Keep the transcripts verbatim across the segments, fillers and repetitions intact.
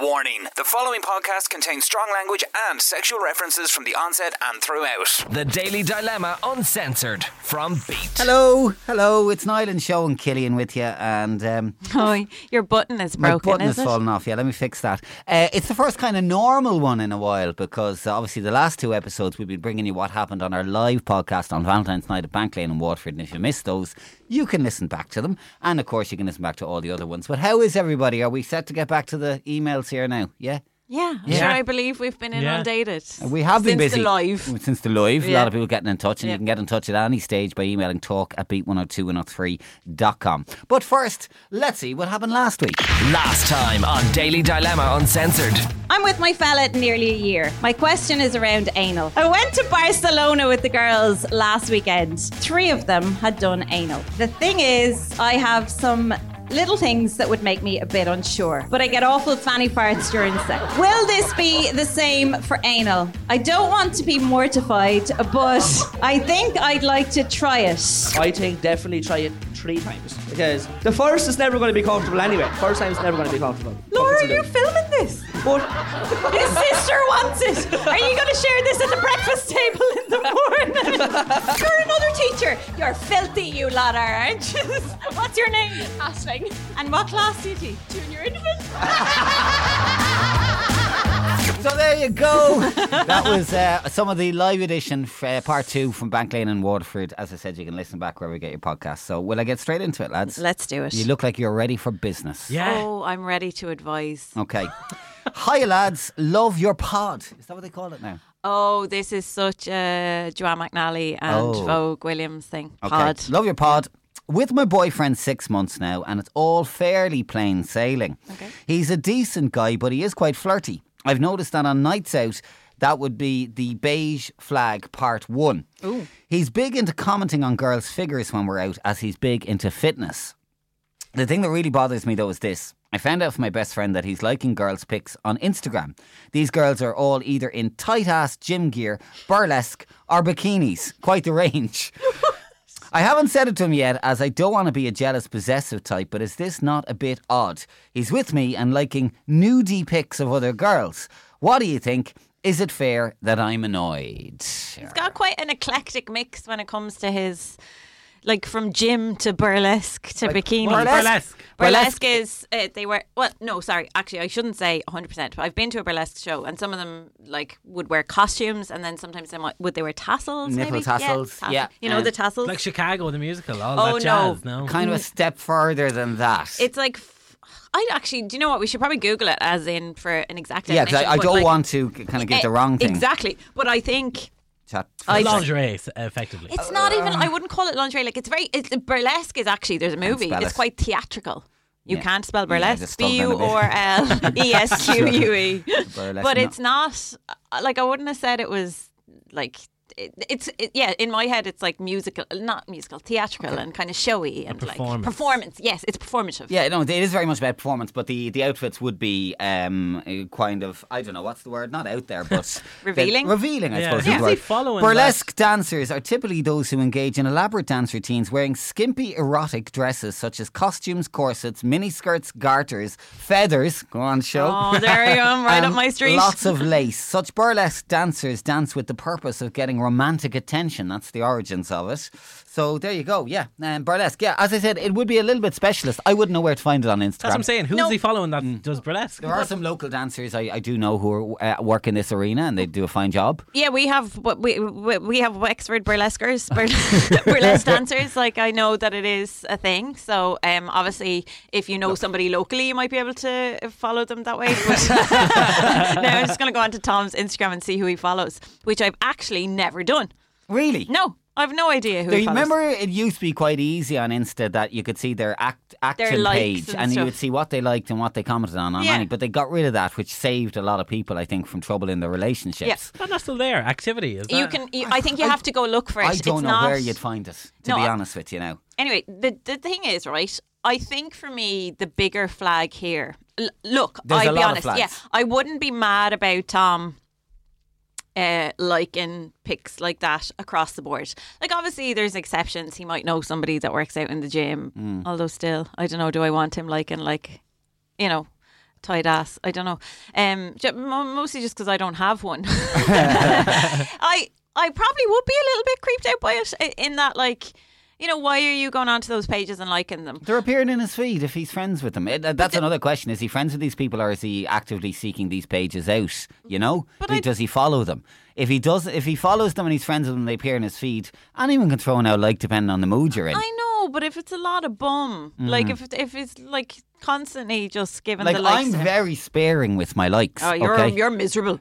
Warning: the following podcast contains strong language and sexual references from the onset and throughout. The Daily Dilemma Uncensored from Beat. Hello, hello, it's Niall and Show and Killian with you, and um, oh, your button is broken. My button is has it? fallen off. Yeah, let me fix that. Uh, it's the first kind of normal one in a while because uh, obviously the last two episodes we've been bringing you what happened on our live podcast on Valentine's night at Bank Lane in Waterford, and if you missed those, you can listen back to them, and of course you can listen back to all the other ones. But how is everybody? Are we set to get back to the emails here now? Yeah. Yeah, Yeah. sure. I believe we've been Yeah. inundated. We have been since busy the live. since the live. A Yeah. lot of people getting in touch, and Yeah. you can get in touch at any stage by emailing talk at beat one oh two one oh three dot com. But first, let's see what happened last week. Last time on Daily Dilemma Uncensored. I'm with my fella nearly a year. My question is around anal. I went to Barcelona with the girls last weekend. Three of them had done anal. The thing is, I have some little things that would make me a bit unsure, but I get awful fanny farts during sex. Will this be the same for anal? I don't want to be mortified, but I think I'd like to try it. I think definitely try it three times, because the first is never going to be comfortable anyway. First time is never going to be comfortable. Laura, are you filming this? But his sister wants it. Are you going to share this at the breakfast table in the morning? You're another teacher. You're filthy, you lad are, aren't you? What's your name? Aisling. And what class do you teach? Junior infant. So there you go. That was uh, some of the live edition, uh, part two from Bank Lane in Waterford. As I said, you can listen back wherever you get your podcast. So will I get straight into it, lads? Let's do it. You look like you're ready for business. Oh, I'm ready to advise. Okay. Hiya, lads. Love your pod. Is that what they call it now? Oh, this is such a Joanne McNally and Oh. Vogue Williams thing. Okay. Pod. Love your pod. With my boyfriend six months now, and it's all fairly plain sailing. Okay. He's a decent guy, but he is quite flirty. I've noticed that on nights out, that would be the beige flag part one. Ooh. He's big into commenting on girls' figures when we're out, as he's big into fitness. The thing that really bothers me though is this. I found out from my best friend that he's liking girls' pics on Instagram. These girls are all either in tight-ass gym gear, burlesque or bikinis. Quite the range. I haven't said it to him yet, as I don't want to be a jealous, possessive type, but is this not a bit odd? He's with me and liking nudie pics of other girls. What do you think? Is it fair that I'm annoyed? He's got quite an eclectic mix when it comes to his, like from gym to burlesque to Like, bikini. what's burlesque? Burlesque Burlesque is uh, they were well no sorry actually I shouldn't say one hundred percent, but I've been to a burlesque show and some of them like would wear costumes, and then sometimes they might would they wear tassels, Nipple maybe? tassels, tassel. yeah. You know Um, the tassels, Like Chicago, the musical, all Oh, that jazz, no. no? Kind of a step further than that. it's like f- I actually do you know what, we should probably Google it as in for an exact yeah, because definition, I, I but, don't like, want to kind of give eh, the wrong thing. exactly, but I think Chat. I- Lingerie, effectively. it's not even. I wouldn't call it lingerie. Like it's very. It's burlesque is actually there's a movie. spell It's it. quite theatrical. You Yeah. can't spell Yeah, burlesque. just stop B them a U bit. R L E S Q U E. Burlesque, But no. it's not like I wouldn't have said it was like. It, it's it, yeah. In my head, it's like musical, not musical, theatrical, and kind of showy and like performance. performance. Yes, it's performative. Yeah, no, it is very much about performance, but the, the outfits would be um, uh, kind of, I don't know, what's the word? Not out there, but... Revealing? the- Revealing, I Yeah. suppose Yeah. is the Is he word. following Burlesque dancers are typically those who engage in elaborate dance routines wearing skimpy erotic dresses such as costumes, corsets, miniskirts, garters, feathers, go on show. Oh, there you go, right and up my street. Lots of lace. Such burlesque dancers dance with the purpose of getting romantic attention. That's the origins of it. So there you go. Yeah, um, burlesque. Yeah, as I said, it would be a little bit specialist. I wouldn't know where to find it on Instagram. That's what I'm saying. Who's No. he following that does burlesque? There are some local dancers I, I do know who are, uh, work in this arena, and they do a fine job. Yeah, we have what we we we have Wexford burlesquers, burlesque, burlesque dancers. Like I know that it is a thing. So um, obviously, if you know somebody locally, you might be able to follow them that way. But no, I'm just going to go onto Tom's Instagram and see who he follows, which I've actually never done. Really? No, I have no idea who There, he follows. remember, it used to be quite easy on Insta that you could see their act action likes page, and and you stuff. would see what they liked and what they commented on online. Yeah. But they got rid of that, which saved a lot of people, I think, from trouble in their relationships. But that's still there. Activity is that? You can. You, I think you have to go look for it. I don't it's know not, where you'd find it, to No, be I- honest with you now. Anyway, the the thing is, right? I think for me, the bigger flag here. L- look, There's I'll a be lot of honest. flags. Yeah, I wouldn't be mad about Tom. Uh, liking pics like that across the board. Like obviously there's exceptions. He might know somebody that works out in the gym. Mm. Although still, I don't know. Do I want him liking like, you know, tight ass. I don't know. Um, j- mo- mostly just because I don't have one. I I probably would be a little bit creeped out by it i- in that, like, you know, why are you going onto those pages and liking them? They're appearing in his feed if he's friends with them. It, uh, that's another question. Is he friends with these people or is he actively seeking these pages out? You know? But He- I- does he follow them? If he does, if he follows them and he's friends with them, they appear in his feed. Anyone can throw an out like depending on the mood you're in. I know, but if it's a lot of bum, like if it, if it's like constantly just giving Like the likes, I'm to him. very sparing with my likes. Oh, you're okay? you're miserable.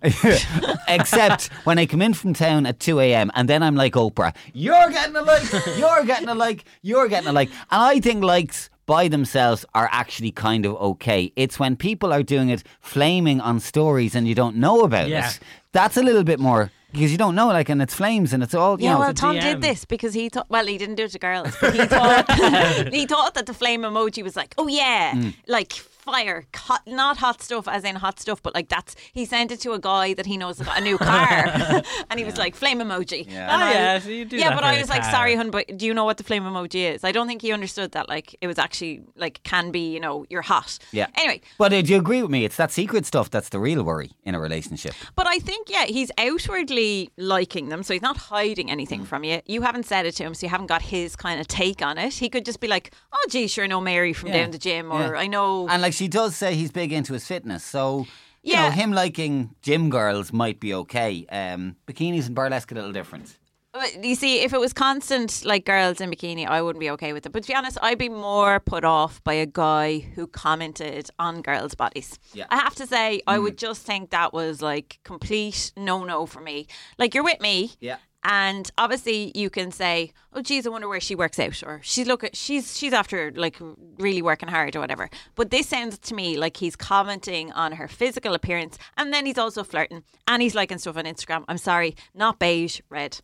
Except when I come in from town at two a.m. and then I'm like Oprah, you're getting a like, you're getting a like, you're getting a like. And I think likes by themselves are actually kind of okay. It's when people are doing it flaming on stories and you don't know about Yeah. it. That's a little bit more because you don't know, like, and it's flames and it's all, you Yeah, know. well, it's- Tom D M. did this because he thought. Well, he didn't do it to girls, but he thought he thought that the flame emoji was like, oh yeah, Mm. like fire, hot, not hot stuff as in hot stuff, but like that's. He sent it to a guy that he knows has got a new car, and he was like flame emoji. Yeah. And Oh, I- yeah, so you do yeah, that but for I a was like, car. sorry, hun, but do you know what the flame emoji is? I don't think he understood that. Like it was actually like can be, you know, you're hot. Yeah. Anyway, But uh, do you agree with me? It's that secret stuff that's the real worry in a relationship. but I think, yeah, he's outwardly liking them, so he's not hiding anything Mm. from you. You haven't said it to him, so you haven't got his kind of take on it. He could just be like, oh, gee, sure, I know Mary from Yeah. down the gym, or Yeah. I know. And like she does say he's big into his fitness, so you Yeah. know him liking gym girls might be okay. Um, bikinis and burlesque a little different. But you see, if it was constant, like girls in bikini, I wouldn't be okay with it. But to be honest, I'd be more put off by a guy who commented on girls' bodies. Yeah. I have to say, I Mm. would just think that was like complete no-no for me. Like, you're with me. Yeah. And obviously, you can say, "Oh, geez, I wonder where she works out," or "She's look at she's she's after like really working hard or whatever." But this sounds to me like he's commenting on her physical appearance, and then he's also flirting, and he's liking stuff on Instagram. I'm sorry, not beige, red.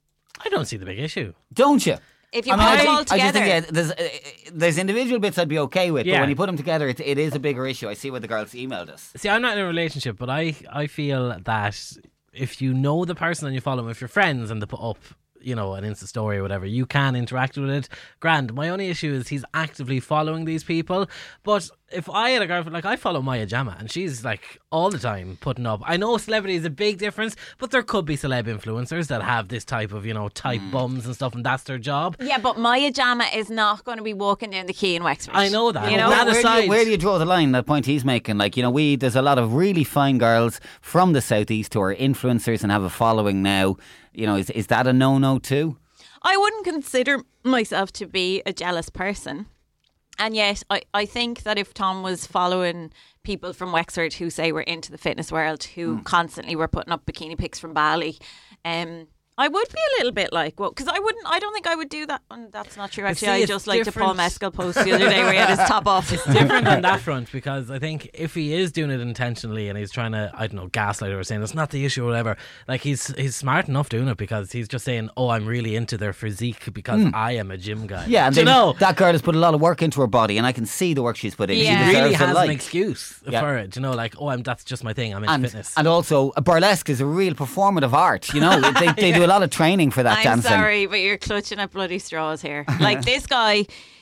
I don't see the big issue. Don't you? If you I mean, put I them all just, I just together, think yeah, there's uh, there's individual bits I'd be okay with, but Yeah. when you put them together, it, it is a bigger issue. I see what the girls emailed us. See, I'm not in a relationship, but I, I feel that if you know the person and you follow them, if you're friends and they put up, you know, an Insta story or whatever, you can interact with it. Grand. My only issue is he's actively following these people. But if I had a girlfriend, like I follow Maya Jama, and she's like all the time putting up. I know celebrity is a big difference, but there could be celeb influencers that have this type of, you know, type bums and stuff, and that's their job. yeah, but Maya Jama is not going to be walking down the quay in Wexford. I know that. You know, That where, do aside- you, where do you draw the line? That point he's making, like, you know, we there's a lot of really fine girls from the southeast who are influencers and have a following now. You know, is is that a no no too? I wouldn't consider myself to be a jealous person. And yet, I, I think that if Tom was following people from Wexford who say we're into the fitness world, who constantly were putting up bikini pics from Bali, um, I would be a little bit like, well, because I wouldn't, I don't think I would do that. And that's not true, actually. see, I it's just liked a Paul different. Mescal post the other day where he had his top off. It's different on that front, because I think if he is doing it intentionally and he's trying to, I don't know, gaslight her or saying it's not the issue or whatever, like he's he's smart enough doing it, because he's just saying, oh, I'm really into their physique because I am a gym guy. Yeah, and Do you then know, that girl has put a lot of work into her body, and I can see the work she's put in. Yeah. She he deserves really a has like. an excuse Yeah. for it. You know, like, oh, I'm that's just my thing. I'm into And, fitness. and also, a burlesque is a real performative art. You know, they, they do a lot of training for that I'm dancing. sorry, but you're clutching at bloody straws here. Like, this guy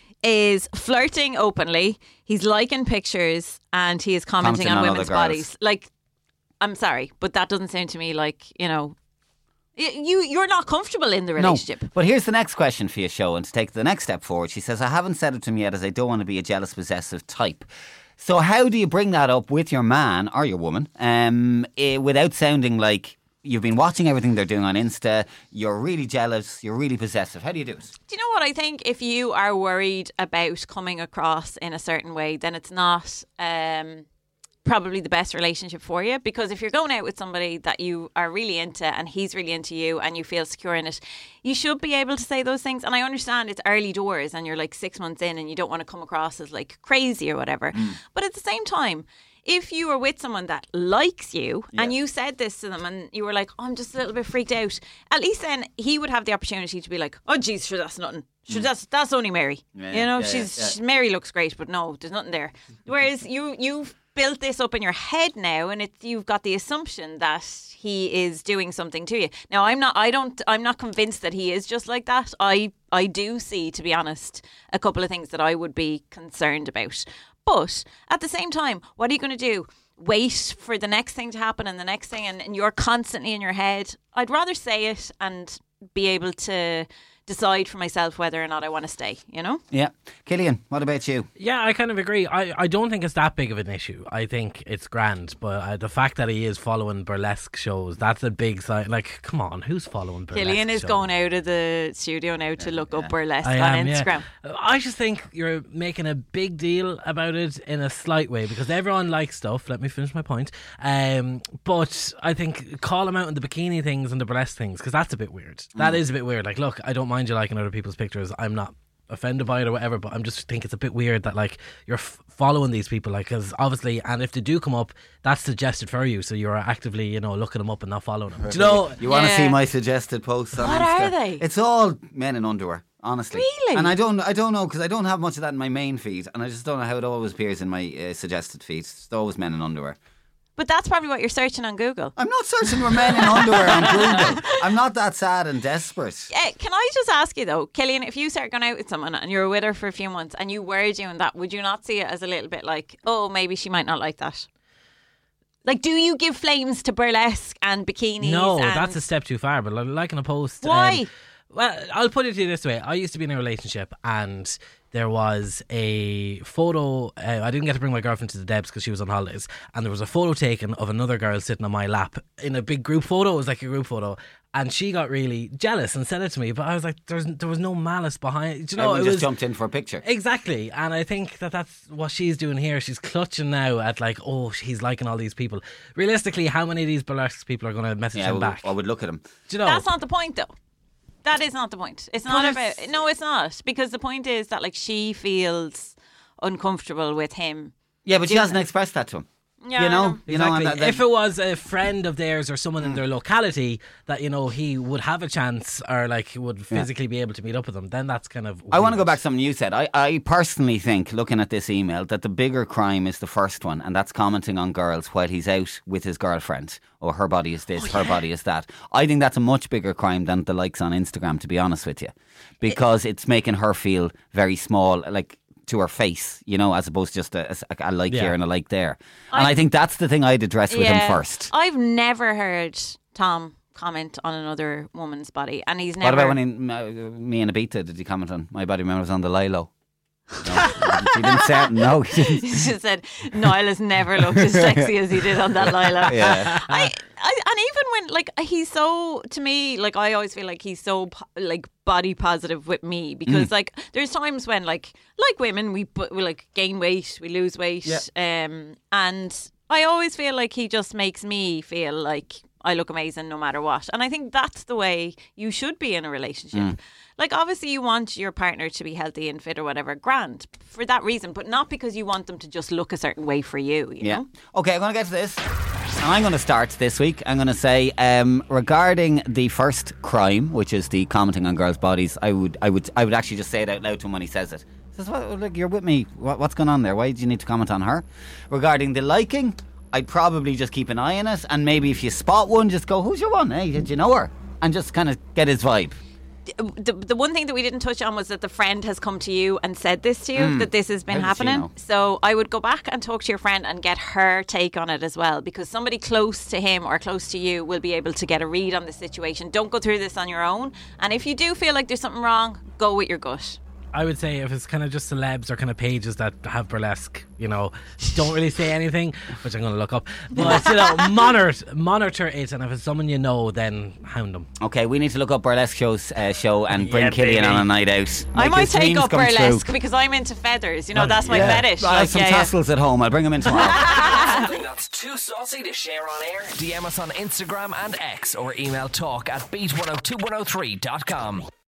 is flirting openly. He's liking pictures and he is commenting Commenting on on women's other girls. bodies. Like, I'm sorry, but that doesn't sound to me like, you know, y- you you're not comfortable in the relationship. No, but here's the next question for you, show, and to take the next step forward. She says, I haven't said it to him yet as I don't want to be a jealous, possessive type. So how do you bring that up with your man or your woman um, eh, without sounding like you've been watching everything they're doing on Insta, you're really jealous, you're really possessive? How do you do it? Do you know what I think? If you are worried about coming across in a certain way, then it's not um, probably the best relationship for you. Because if you're going out with somebody that you are really into and he's really into you and you feel secure in it, you should be able to say those things. And I understand it's early doors and you're like six months in and you don't want to come across as like crazy or whatever. But at the same time, if you are with someone that likes you and you said this to them and you were like, oh, I'm just a little bit freaked out, at least then he would have the opportunity to be like, oh, geez, sure, that's nothing. Sure, that's that's only Mary. Yeah, you know, yeah, she's yeah, yeah. she- Mary looks great, but no, there's nothing there. Whereas you you've built this up in your head now, and it's you've got the assumption that he is doing something to you. Now, I'm not. I don't. I'm not convinced that he is just like that. I I do see, to be honest, a couple of things that I would be concerned about. But at the same time, what are you going to do? Wait for the next thing to happen and the next thing, and, and you're constantly in your head. I'd rather say it and be able to decide for myself whether or not I want to stay, you know? Yeah. Killian, what about you? Yeah, I kind of agree. I, I don't think it's that big of an issue. I think it's grand, but uh, the fact that he is following burlesque shows, that's a big sign. Like, come on, who's following burlesque Killian is shows? going out of the studio now to look up burlesque I on am, Instagram. Yeah. I just think you're making a big deal about it in a slight way because everyone likes stuff. Let me finish my point. Um, but I think call him out on the bikini things and the burlesque things because that's a bit weird. Mm. That is a bit weird. Like, look, I don't mind you liking other people's pictures. I'm not offended by it or whatever, but I'm just think it's a bit weird that like you're f- following these people, like, because obviously, and if they do come up, that's suggested for you, so you're actively, you know, looking them up and not following them. Do you know? You want to Yeah. see my suggested posts on What Insta? are they? It's all men in underwear, honestly. Really? And I don't, I don't know because I don't have much of that in my main feed, and I just don't know how it always appears in my uh, suggested feeds. It's always men in underwear. But that's probably what you're searching on Google. I'm not searching for men in underwear on Google. I'm not that sad and desperate. Uh, can I just ask you though, Killian, if you start going out with someone and you're with her for a few months and you were doing that, would you not see it as a little bit like, oh, maybe she might not like that? Like, do you give flames to burlesque and bikinis? No, and that's a step too far. But like, liking a post. Why? Um, well, I'll put it to you this way. I used to be in a relationship and there was a photo. Uh, I didn't get to bring my girlfriend to the Debs because she was on holidays. And there was a photo taken of another girl sitting on my lap in a big group photo. It was like a group photo. And she got really jealous and sent it to me. But I was like, There's, there was no malice behind it. Do you know, Everyone it just was, jumped in for a picture. Exactly. And I think that that's what she's doing here. She's clutching now at like, oh, he's liking all these people. Realistically, how many of these burlesque people are going to message Yeah, I him would, back? I would look at him. Do you know? That's not the point though. That is not the point. It's not But about. it's- No, it's not. Because the point is that like she feels uncomfortable with him. Yeah, but she Yeah. hasn't expressed that to him. Yeah, you I know, know. you know, and Exactly. that, that, If it was a friend of theirs or someone in their locality that, you know, he would have a chance or like he would physically be able to meet up with them, then that's kind of I want to go weird. back to something you said. I, I personally think, looking at this email, that the bigger crime is the first one, and that's commenting on girls while he's out with his girlfriend. Or her body is this, her body is that. I think that's a much bigger crime than the likes on Instagram, to be honest with you. Because it's making her feel very small, like to her face, you know, as opposed to just a, a, a like Yeah. here and a like there. And I think that's the thing I'd address with him first. I've never heard Tom comment on another woman's body, and he's never. What about when he, uh, me and Abita, did he comment on my body when I was on the Lilo? No, he didn't say it. No, he didn't. He just said Niall has never looked as sexy as he did on that Lila. Yeah. I, I, and even when like he's so to me, like I always feel like he's so po- like body positive with me because like there's times when like like women we, bu- we like gain weight, we lose weight, um, and I always feel like he just makes me feel like I look amazing no matter what. And I think that's the way you should be in a relationship. Mm. Like, obviously, you want your partner to be healthy and fit or whatever, grand, for that reason, but not because you want them to just look a certain way for you, you yeah. know? Okay, I'm going to get to this. And I'm going to start this week. I'm going to say, um, regarding the first crime, which is the commenting on girls' bodies, I would I would, I would actually just say it out loud to him when he says it. He says, well, look, you're with me. What, what's going on there? Why do you need to comment on her? Regarding the liking, I'd probably just keep an eye on it, and maybe if you spot one, just go, who's your one? Hey, did you know her? And just kind of get his vibe. The, the one thing that we didn't touch on was that the friend has come to you and said this to you, mm. that this has been How does she happening. know? So I would go back and talk to your friend and get her take on it as well, because somebody close to him or close to you will be able to get a read on the situation. Don't go through this on your own. And if you do feel like there's something wrong, go with your gut. I would say if it's kind of just celebs or kind of pages that have burlesque, you know, don't really say anything, which I'm going to look up. But, you know, monitor, monitor it, and if it's someone you know, then hound them. Okay, we need to look up burlesque shows, uh, show and bring Yeah, Killian baby. on a night out. I Make might his take dreams up come burlesque true. because I'm into feathers. You know, Well, that's my Yeah. fetish. I have Like, some yeah, yeah. tassels at home. I'll bring them in tomorrow. Something that's too saucy to share on air? D M us on Instagram and X or email talk at beat one oh two one oh three dot com.